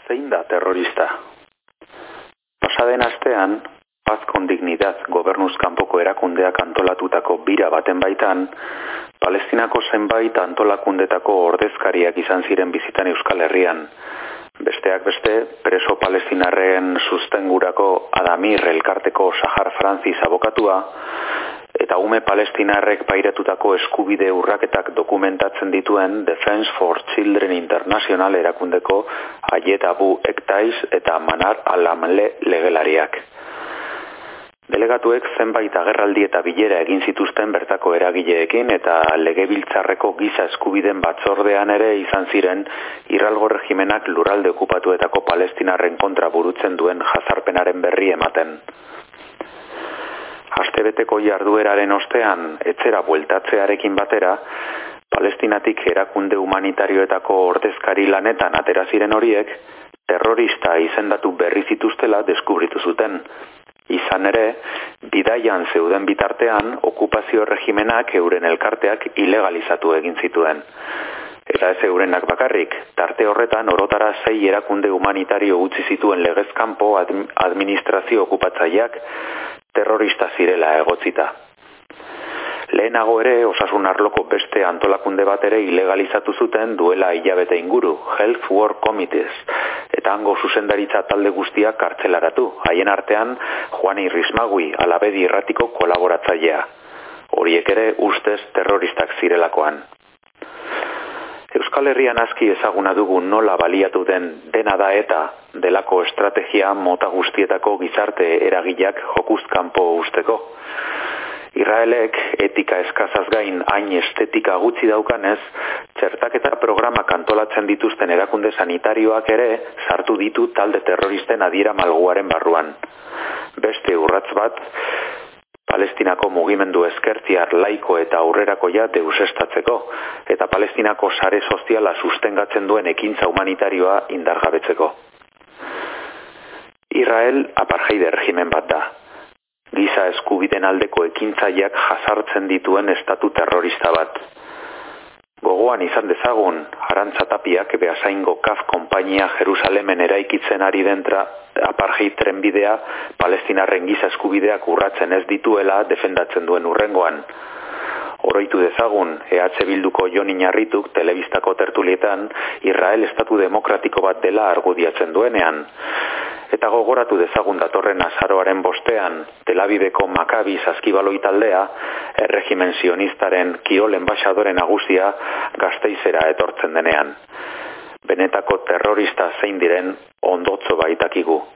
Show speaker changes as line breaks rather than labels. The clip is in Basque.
Zein da terrorista? Pasaden astean, Paz con Dignidad gobernuz kanpoko erakundeak antolatutako bira baten baitan, Palestinako zenbait antolakundetako ordezkariak izan ziren bizitan Euskal Herrian. Besteak beste, preso palestinarren sustengurako Adamir elkarteko Sahar Francis abokatua, eta ume palestinarrek pairatutako eskubide urraketak dokumentatzen dituen Defense for Children International erakundeko Ayed Abu Ektais eta Manar Al-Amle legelariak. Delegatuek zenbait agerraldi eta bilera egin zituzten bertako eragileekin eta legebiltzarreko giza eskubideen batzordean ere izan ziren Israelgo regimenak lurralde okupatuetako palestinarren kontra burutzen duen jazarpenaren berri ematen. Astebeteko jardueraren ostean, etzera bueltatzearekin batera, Palestinatik erakunde humanitarioetako ordezkari lanetan atera ziren horiek, terrorista izendatu berri zituztela deskubritu zuten. Izan ere, bidaian zeuden bitartean, okupazio regimenak euren elkarteak ilegalizatu egin zituen. Eta ez eurenak bakarrik, tarte horretan orotara 6 erakunde humanitario utzi zituen legezkanpo administrazio okupatzaileak terrorista zirela egotzita. Lehenago ere, osasun arloko beste antolakunde bat ere ilegalizatu zuten duela hilabete inguru, Health Work Committees, eta hango zuzendaritza talde guztiak kartzelaratu, haien artean Juan Irrismagui, Alabedi irratiko kolaboratzailea. Horiek ere ustez terroristak zirelakoan. Euskal Herrian aski ezaguna dugu nola baliatu den dena da eta delako estrategia mota guztietako gizarte eragileak jokuz kanpo usteko. Israelek etika eskazaz gain hain estetika gutxi daukanez, txertaketa programak antolatzen dituzten erakunde sanitarioak ere sartu ditu talde terroristen adiera malguaren barruan. Beste urratz bat, Palestinako mugimendu ezkertiar laiko eta aurrerakoia deusestatzeko, eta Palestinako sare soziala sustengatzen duen ekintza humanitarioa indargabetzeko. Israel apartheid regimen bat da. Giza eskubideen aldeko ekintzaileak jazartzen dituen estatu terrorista bat. Gogoan izan dezagun, Arantza Tapiak Beasaingo CAF konpainia Jerusalemen eraikitzen ari dentra apartheid trenbidea palestinarren giza eskubideak urratzen ez dituela defendatzen duen hurrengoan. Oroitu dezagun, EH Bilduko Jon Iñarrituk telebistako tertulietan Israel estatu demokratiko bat dela argudiatzen duenean. Eta gogoratu dezagun datorren azaroaren 5ean, Tel Aviveko Maccabi saskibaloi taldea, erregimen sionistaren kirol enbaxadore nagusia Gasteizera etortzen denean. Benetako terrorista zein diren ondotzo baitakigu.